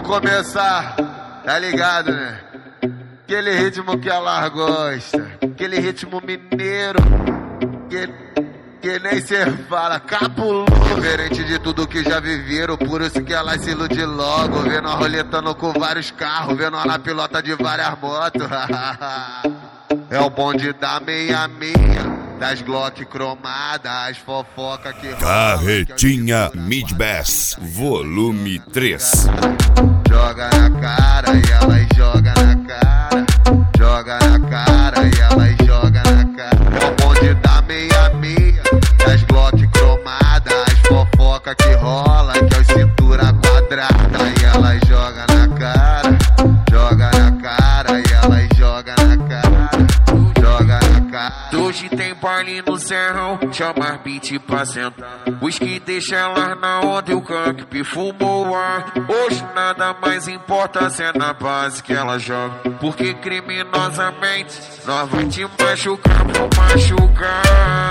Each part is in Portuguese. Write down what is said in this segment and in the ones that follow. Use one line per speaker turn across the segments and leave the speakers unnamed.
começar, tá ligado, né? Aquele ritmo que ela gosta, aquele ritmo mineiro, que nem cê fala, cabuloso. Diferente de tudo que já viveram, por isso que ela se ilude logo. Vendo a roletando com vários carros, vendo ela pilota de várias motos. É o bonde da 66, das Glock cromadas, as fofoca que rola.
Carretinha Mid-Bass, volume 3.
Joga na cara e ela joga na cara. Joga na cara e ela joga na cara. É o bonde da 66, das Glock cromadas, as fofoca que rola, que é o cintura quadrada. E ela joga na cara, joga na cara e ela joga na cara. Joga na cara.
Hoje tem baile no serrão, chama as beat pra sentar. Os que deixa elas na onda e o canque fumou o ar. Hoje nada mais importa se é na base que ela joga, porque criminosamente nós vai te machucar, vou machucar.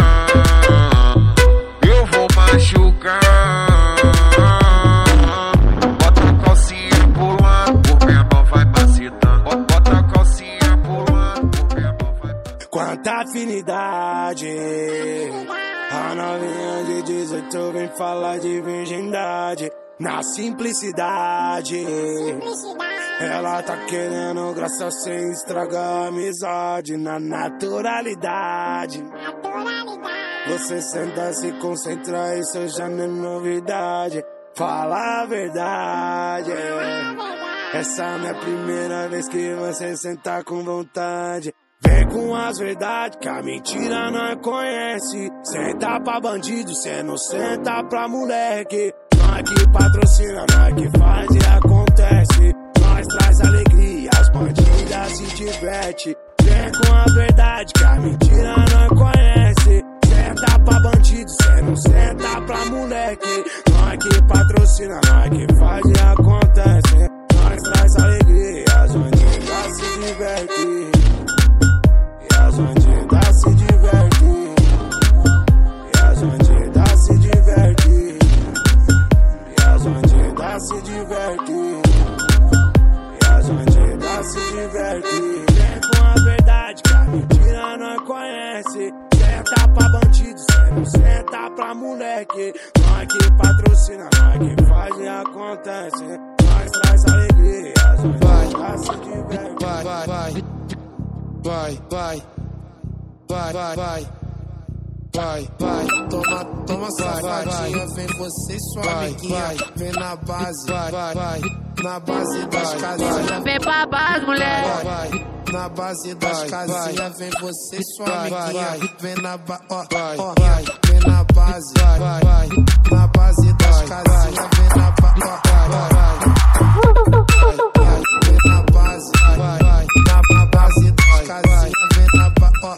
Eu vou machucar. Bota a calcinha pulando, por menor vai macetando. Bota a calcinha pulando, por menor vai.
Quanta afinidade. A novinha de 18 vem falar de virgindade. Na simplicidade. Ela tá querendo graça sem estragar a amizade. Na naturalidade. Você senta, se concentra, isso já não é novidade. Fala a verdade. Essa não é a primeira vez que você senta com vontade. Vem com as verdades que a mentira não conhece. Senta pra bandido, cê não senta pra moleque. Nós que patrocina, nós que faz e acontece. Nós traz alegria, as bandidas se diverte. Vem com a verdade que a mentira não conhece. Senta pra bandido, cê não senta pra moleque. Nós que patrocina, nós que faz e acontece. Nós traz alegria, as bandidas se divertem. As bandidas se divertem. E as bandidas se divertem. E as bandidas se divertem. E as bandidas se divertem. Vem com a verdade que a mentira não conhece. Senta pra bandido, cê não senta pra moleque. Nós que patrocina, nós que faz e acontece. Nós traz alegria, as bandidas se divertem. Vai, toma safadinha, vem você e sua amiguinha, vem na base, na base das casinhas.
Vem pra base, mulher.
Na base das casinhas, vem você e sua amiguinha, vem na base, vem na base, na base das casinhas, vem na base, vem na base, na base das casinhas, vem na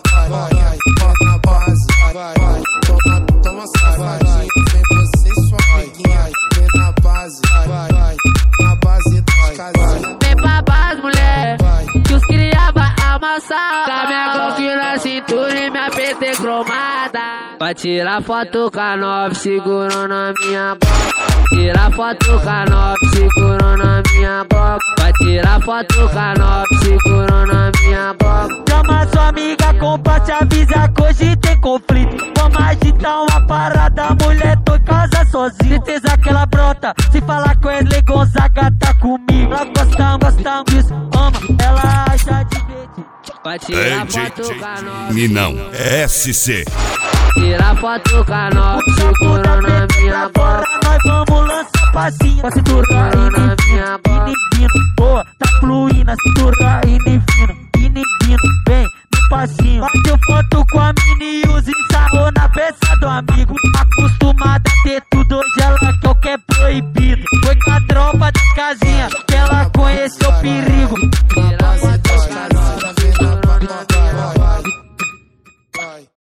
base, toma safadinha, vem você e sua amiguinha, vem na base das casinhas.
Vem pra base, mulher, que os cria vai amassar. Com a minha Glock na cintura e minha PT cromada. Vai tirar foto com a 9, segurando a minha boca. Tirar foto com a 9, segurando a minha boca. Vai tirar foto com a 9, segurando a minha boca.
Chama sua amiga, compartilha, avisa que hoje tem conflito. Vamos agitar uma parada, mulher, tô em casa sozinho. Certeza que ela brota, se falar com ele, Gonzaga tá comigo. Nós gostamos disso, ama, ela acha divertido.
Vai tirar foto com a 9,
Ninão SC.
tirar foto com a 9, segurando a minha boca.
Nós vamos lançar passinho, a cintura indo e vindo. Boa, tá fluindo, a cintura indo e vindo. Vem no passinho. Bateu foto com a mini e os ensarrou na peça do amigo. Acostumada a ter tudo, hoje ela quer o que é proibido. Foi com a tropa das casinhas.